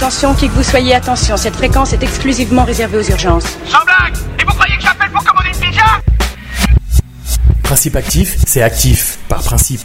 Attention, qui que vous soyez, attention, cette fréquence est exclusivement réservée aux urgences. Sans blague! Et vous croyez que j'appelle pour commander une pizza? Principe actif, c'est actif, par principe.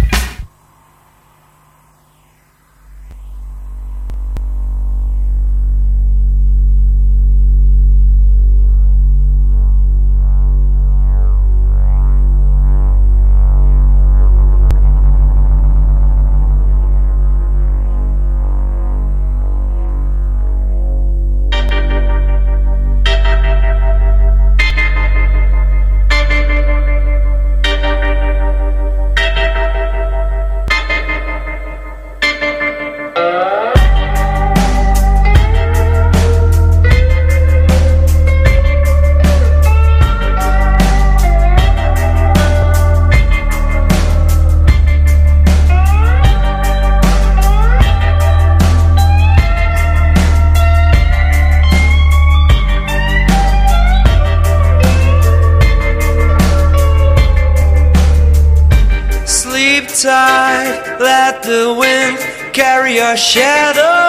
Tide, let the wind carry your shadow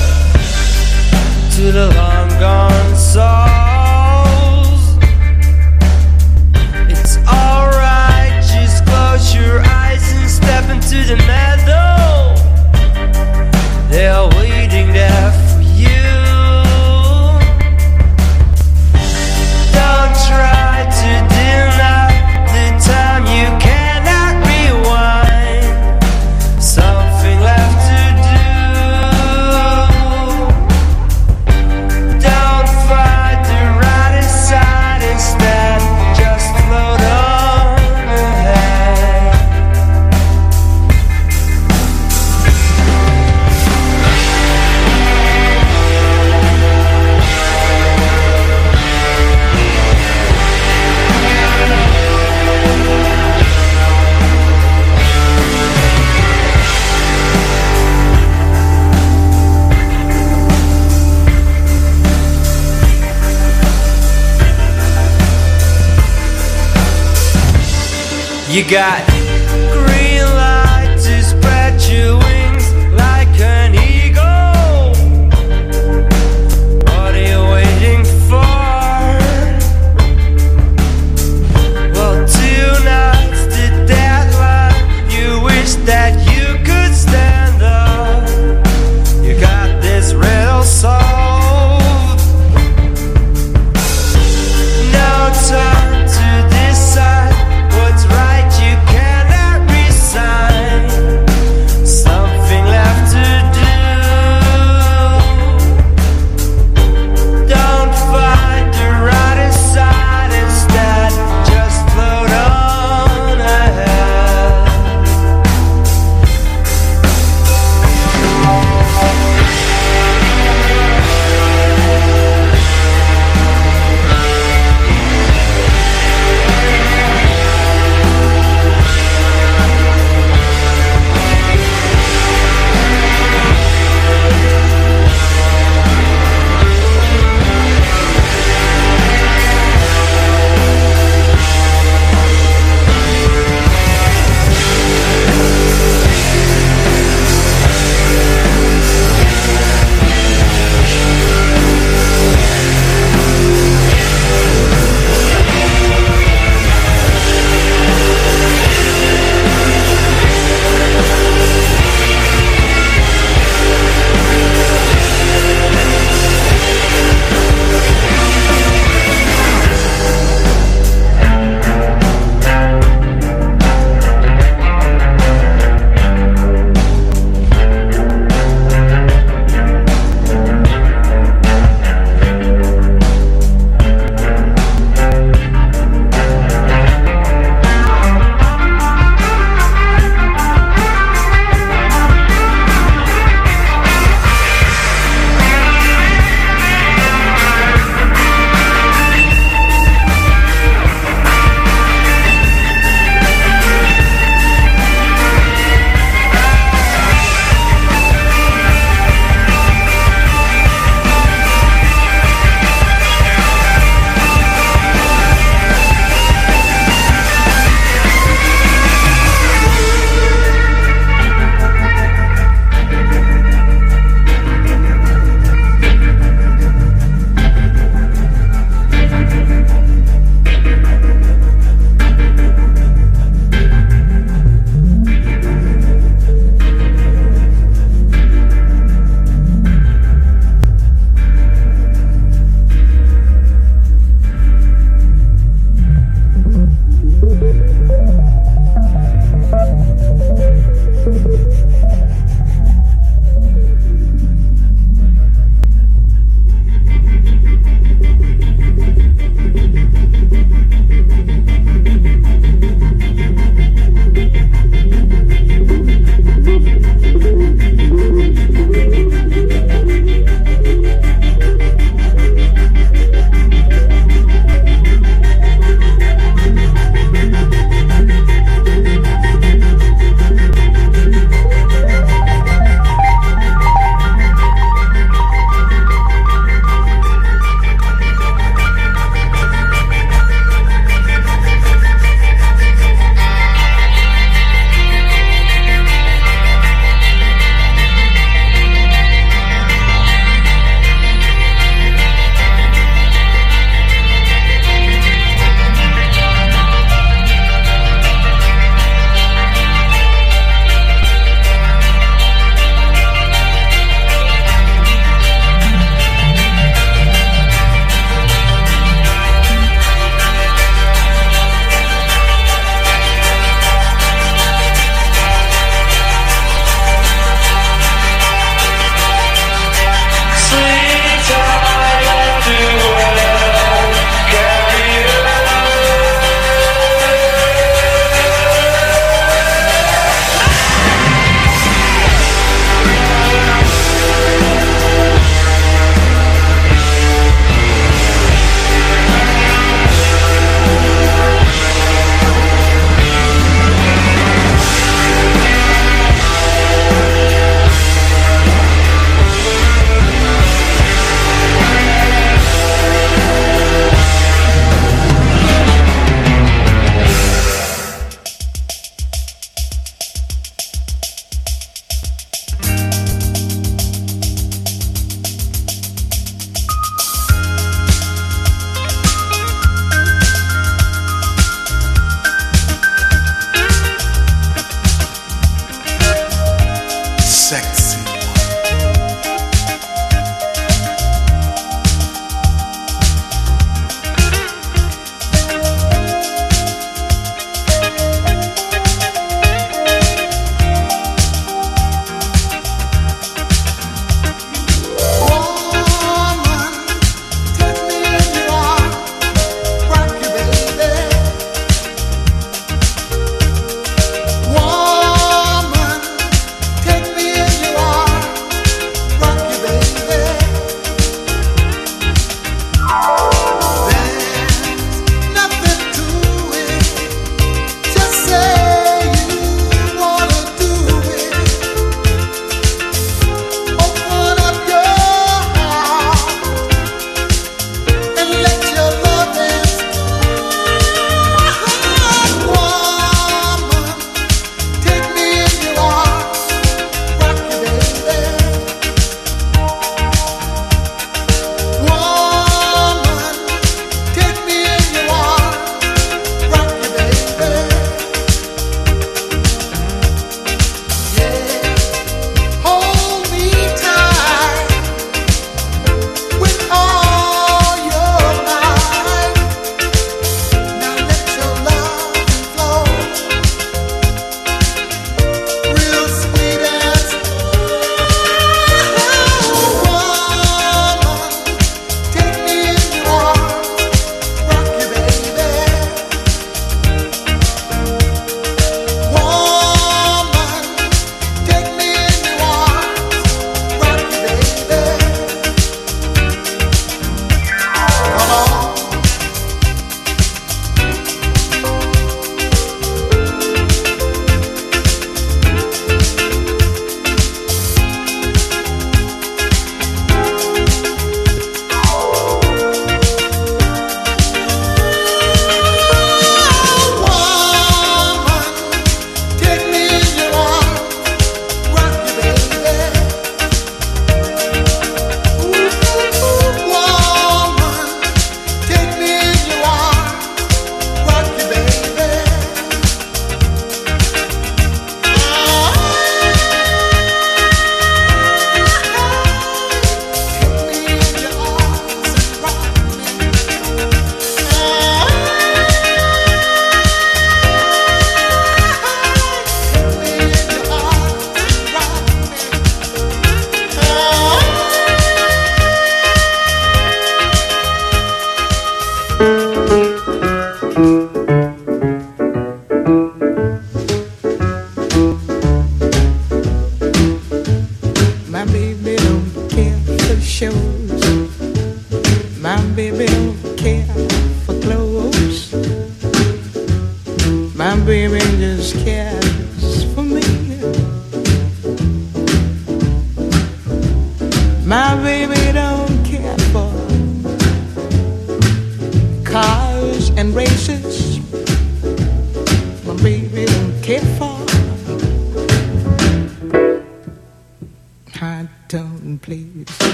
to the long gone souls. It's alright, just close your eyes and step into the meadow. They're waiting there for you. Don't try to deny the time you can. Something left to do. Don't fight the right side instead. Just float on ahead. You got green light to spread your wings like an eagle. What are you waiting for? Well, tonight's the deadline. You wish that you could stand up. You got this riddle solved. No time to decide what's right, you can't sexy.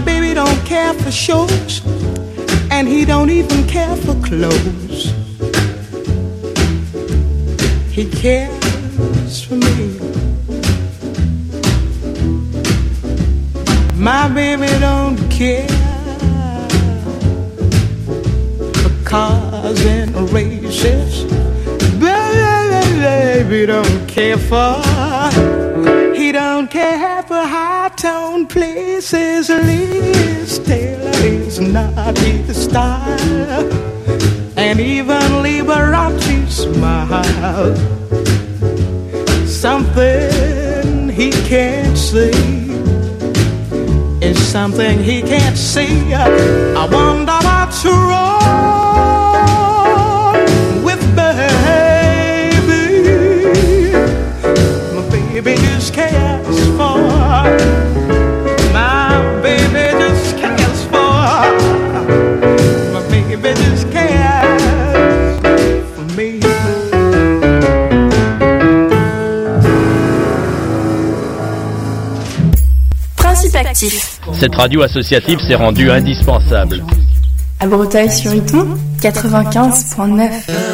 baby don't care for shows, and he don't even care for clothes. He cares for me. My baby don't care for cars and races. Baby don't care for. He don't care for high-tone places. Liz Taylor is not his style, and even Liberace smile. Something he can't see is something he can't see. I wonder what's wrong with baby. My baby just cares for. My baby just cares for. My baby just cares for me. Actif. Cette radio associative s'est rendue indispensable. À Breteuil-sur-Iton, 95.9.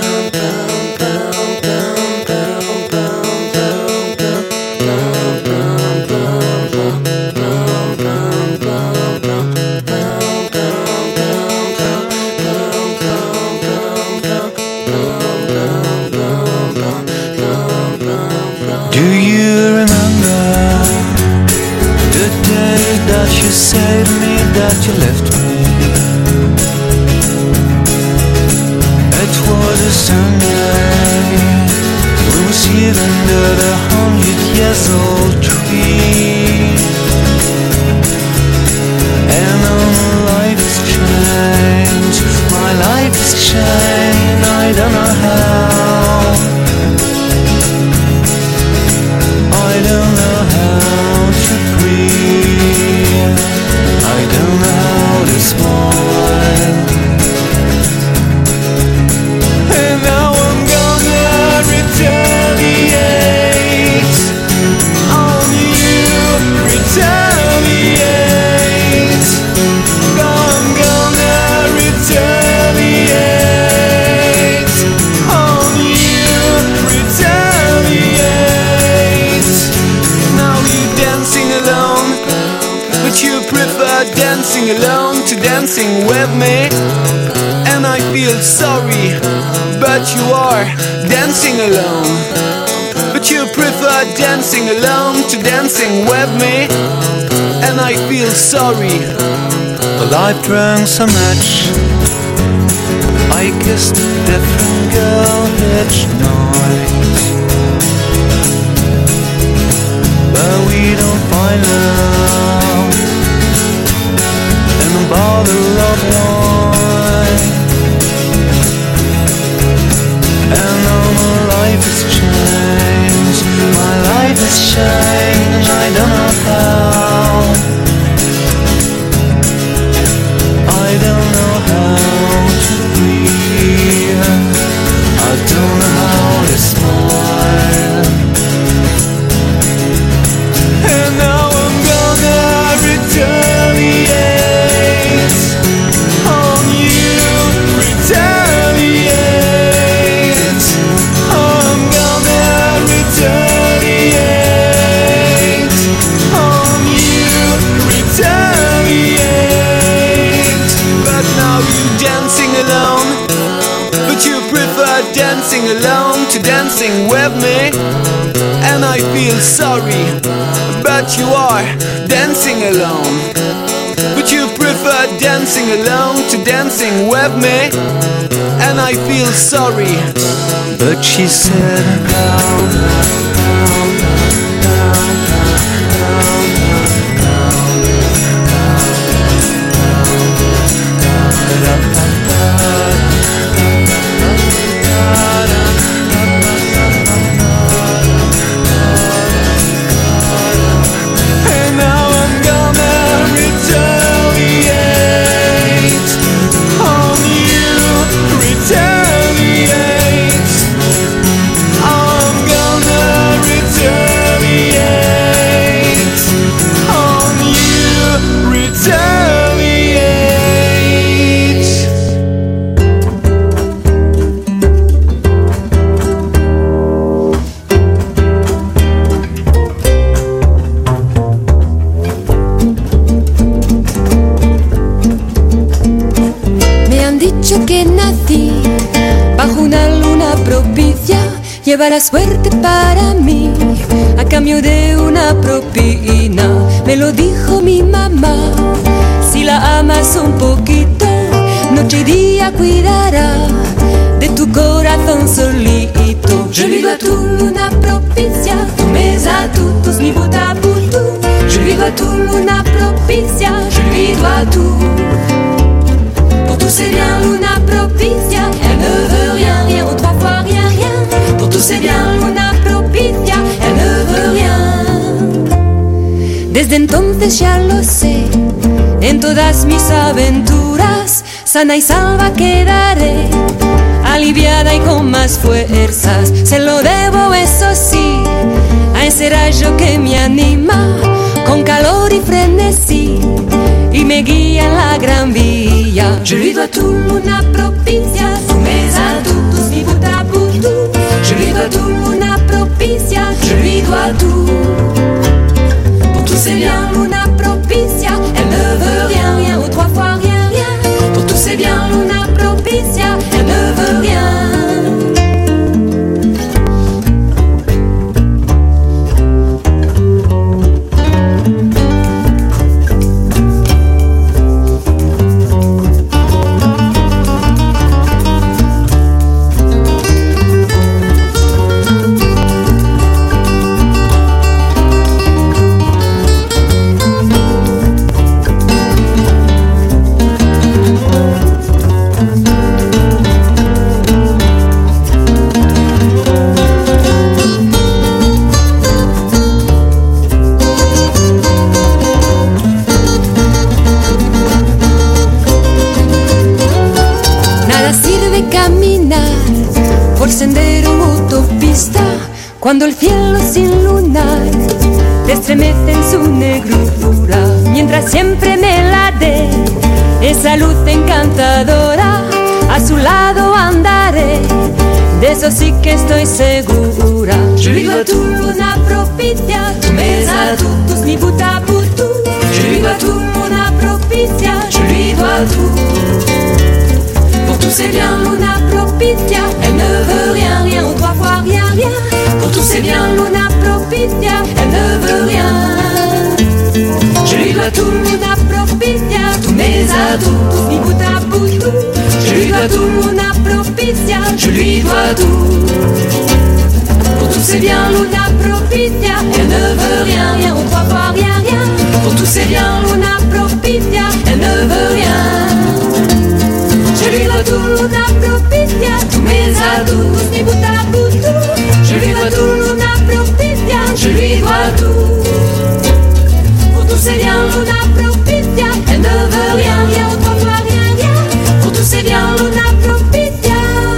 You saved me, that you left me. It was a Sunday. We were sitting under the 100-year-old tree, and all my life has changed. My life has changed. I don't know how. I don't know how to breathe. I don't know how to smile. And now I'm gonna retaliate on you, retaliate. I'm gonna retaliate on you, retaliate. Now you're dancing alone, but you prefer dancing alone to dancing with me. And I feel sorry, but you are dancing alone. But you prefer dancing alone to dancing with me. And I feel sorry. Well, I've drank so much, I kissed a different girl each night, but we don't find love in a bottle of wine. And now my life has changed. My life has changed. I don't know how. I don't know how to breathe. I don't know how to smile. And now I'm gonna retaliate on you, retaliate. I'm gonna retaliate on you, retaliate. But now you're dancing alone, but you prefer dancing alone to dancing with me. And I feel sorry, but you are dancing alone. But you prefer dancing alone to dancing with me. And I feel sorry, but she said retaliate. I'm gonna lleva la suerte para mí a cambio de una propina. Me lo dijo mi mamá. Si la amas un poquito, noche y día cuidará de tu corazón solito. Je lui dois tout una propicia, tous mes atouts, tous mi bout à bout tout. Je lui dois tout una propicia, je lui dois tout. Pour tous c'est bien Luna propicia, elle ne veut rien, rien ou trois fois rien, rien. Pour tous c'est bien Luna propicia, elle ne veut rien. Desde entonces ya lo sé, en todas mis aventuras, sana y salva quedaré, aliviada y con más fuerzas. Se lo debo, eso sí, a ese rayo que me anima, con calor y frenesí, y me guía en la gran vía. Je lui dois tout una propicia, tous mes atouts, tous mi bout à bout tout. Je lui dois tout una propicia, je lui dois tout. Pour tous c'est bien Luna propicia, elle ne veut rien, rien ou trois fois rien, rien. Pour tous c'est bien Luna propicia, elle ne veut rien. Cuando el cielo sin lunar te estremece en su negrura, mientras siempre me la dé esa luz encantadora, a su lado andaré, de eso sí que estoy segura. Je lui dois tout una propicia, tous mes atouts, tous mi bout à bout tout. Je lui dois tout una propicia, je lui dois tout. Pour tous c'est bien Luna propicia, elle ne veut rien, rien ou trois fois rien, rien. Pour tous c'est bien Luna propicia, elle ne veut rien. Je lui dois tout Luna propicia, tous mes atouts, tous mi bout à bout tout. Je lui dois tout Luna propicia, je lui dois tout. Pour tous c'est bien Luna propicia, elle ne veut rien, rien ou trois fois rien, rien. Pour tous c'est bien Luna propicia, elle ne veut rien. Je lui dois tout Luna propicia, tous mes atouts, tous mi bout à bout tout. Je lui dois tout Luna propicia, je lui dois tout. Pour tous c'est bien Luna propicia, elle ne veut rien, rien ou trois fois rien, rien. Pour tous c'est bien Luna propicia,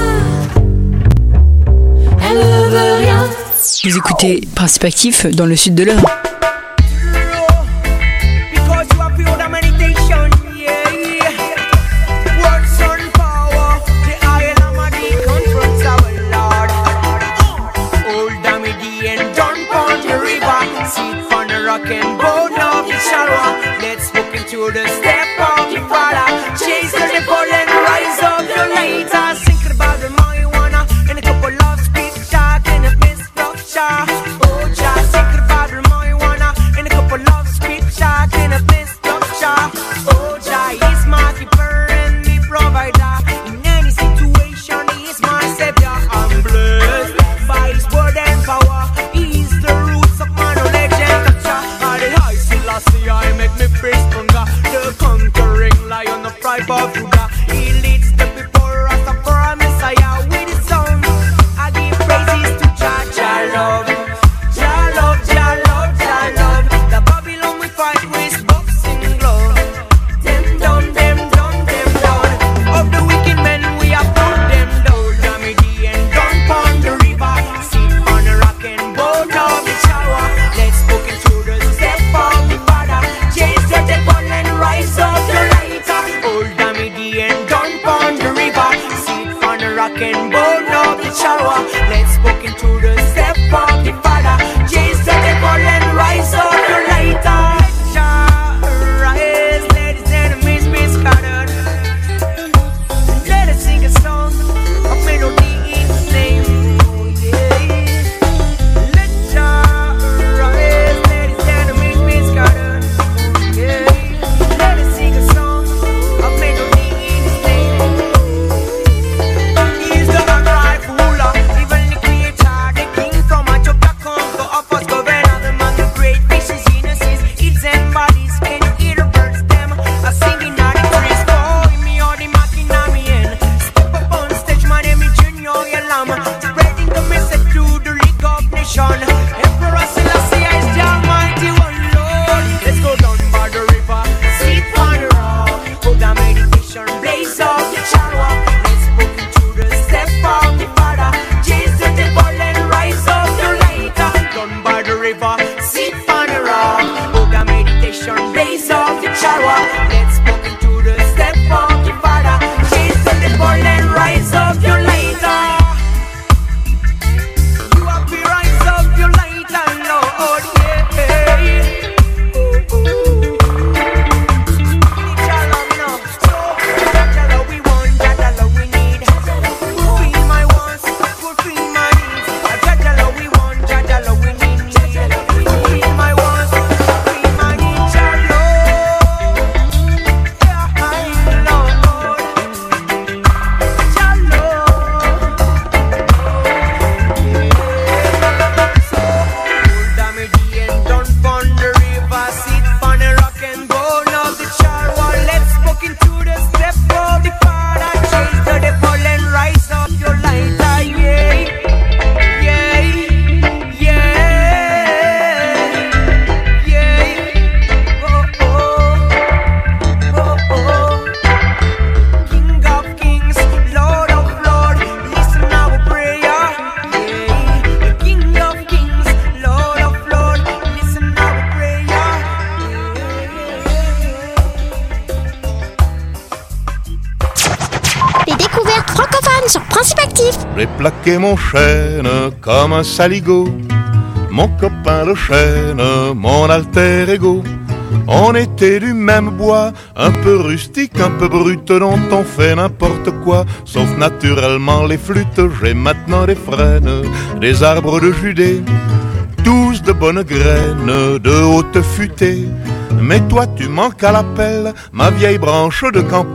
elle ne veut rien. Vous écoutez Principe Actif dans le sud de l'Eure. Let's walk into the step of the Father. Chase the devil and rise up the later. Thinking about the marijuana and a couple of speed talk and a misstructure. Oh, just thinking about the marijuana and a couple of speed talk and a misstructure. Oh, Jah is my keeper and me provider. In any situation, He is my savior. I'm blessed by His word and power. He is the roots of my knowledge and culture. I make me face hunger, the conquering lion. semaine sur Principe Actif. J'ai plaqué mon chêne comme un saligot, mon copain le chêne, mon alter ego. On était du même bois, un peu rustique, un peu brut, dont on fait n'importe quoi, sauf naturellement les flûtes. J'ai maintenant des frênes, des arbres de Judée, tous de bonnes graines, de haute futée. Mais toi tu manques à l'appel, ma vieille branche de campagne.